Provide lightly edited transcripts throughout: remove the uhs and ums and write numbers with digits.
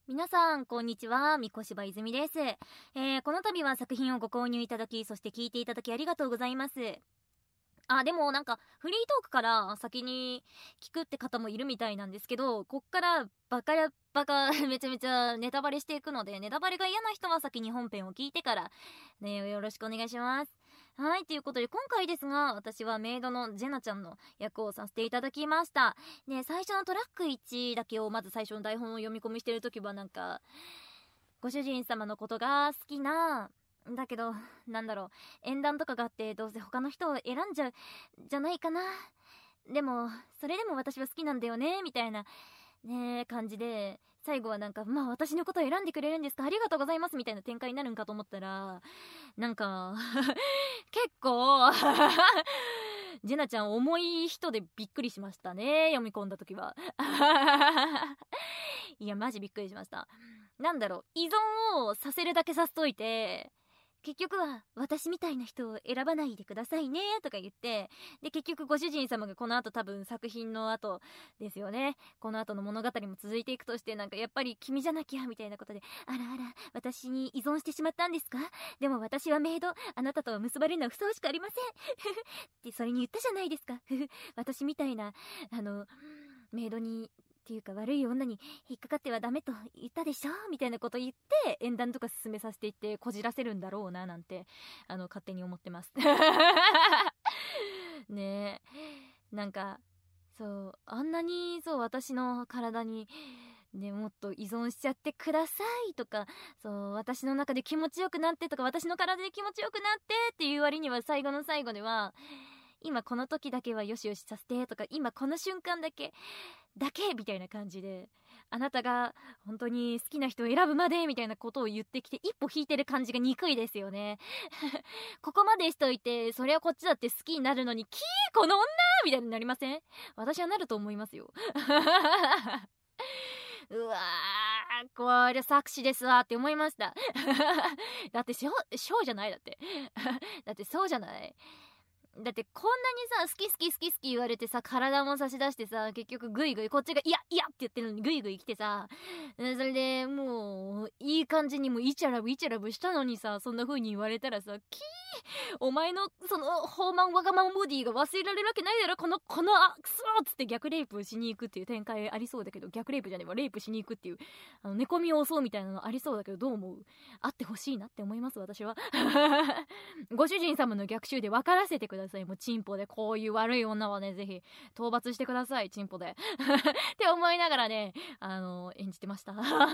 皆さんこんにちは、三越柴泉です。この度は作品をご購入いただき、そして聞いていただきありがとうございます。でもなんかフリートークから先に聞くって方もいるみたいなんですけど、こっからバカめちゃめちゃネタバレしていくので、ネタバレが嫌な人は先に本編を聞いてからね、よろしくお願いします。はい、ということで今回ですが、私はメイドのジェナちゃんの役をさせていただきました。ね、最初のトラック1だけをまず最初の台本を読み込みしてるときはなんか、ご主人様のことが好きな、だけど、なんだろう、縁談とかがあってどうせ他の人を選んじゃう、じゃないかな。でも、それでも私は好きなんだよね、みたいな、ね感じで、最後はなんか、まあ私のことを選んでくれるんですか、ありがとうございます、みたいな展開になるんかと思ったら、なんか、結構、ジェナちゃん重い人でびっくりしましたね、読み込んだ時は。いや、マジびっくりしました。なんだろう、依存をさせるだけさせといて、結局は私みたいな人を選ばないでくださいねとか言って、で結局ご主人様がこの後多分作品の後ですよね、この後の物語も続いていくとして、なんかやっぱり君じゃなきゃみたいなことで、あらあら私に依存してしまったんですか、でも私はメイド、あなたとは結ばれるのはふさわしくありませんってそれに言ったじゃないですか私みたいなメイドにっていうか悪い女に引っかかってはダメと言ったでしょみたいなこと言って縁談とか進めさせていってこじらせるんだろうななんて勝手に思ってますねえ、なんかそうあんなにそう私の体にね、もっと依存しちゃってくださいとか、そう私の中で気持ちよくなってとか、私の体で気持ちよくなってっていう割には最後の最後では、今この時だけはよしよしさせてとか、今この瞬間だけみたいな感じで、あなたが本当に好きな人を選ぶまでみたいなことを言ってきて、一歩引いてる感じが憎いですよねここまでしといて、それはこっちだって好きになるのに、この女みたいになりません？私はなると思いますようわー、これ作詞ですわって思いましただってショーじゃないだってだってそうじゃない、だってこんなにさ好き言われてさ、体も差し出してさ、結局グイグイこっちがいやって言ってるのにグイグイ来てさ、それでもういい感じにもイチャラブしたのにさ、そんな風に言われたらさ、お前のそのホーマンワガマンボディが忘れられるわけないだろ、このクソーっつって逆レイプしに行くっていう展開ありそうだけど、逆レイプじゃねえわ、レイプしに行くっていう寝込みを襲うみたいなのありそうだけど、どう思う？あってほしいなって思います私はご主人様の逆襲で分からせてください。もうチンポでこういう悪い女はね、ぜひ討伐してください、チンポでって思いながらね演じてました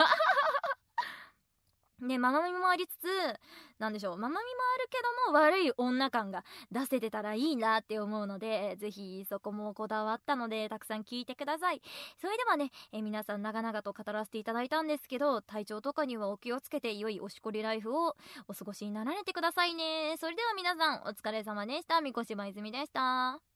で、ママみもありつつ、なんでしょう、ママみもあるけども悪い女感が出せてたらいいなって思うので、ぜひそこもこだわったので、たくさん聞いてください。それではね、皆さん長々と語らせていただいたんですけど、体調とかにはお気をつけて良いおしこりライフをお過ごしになられてくださいね。それでは皆さん、お疲れ様でした。三越柴泉でした。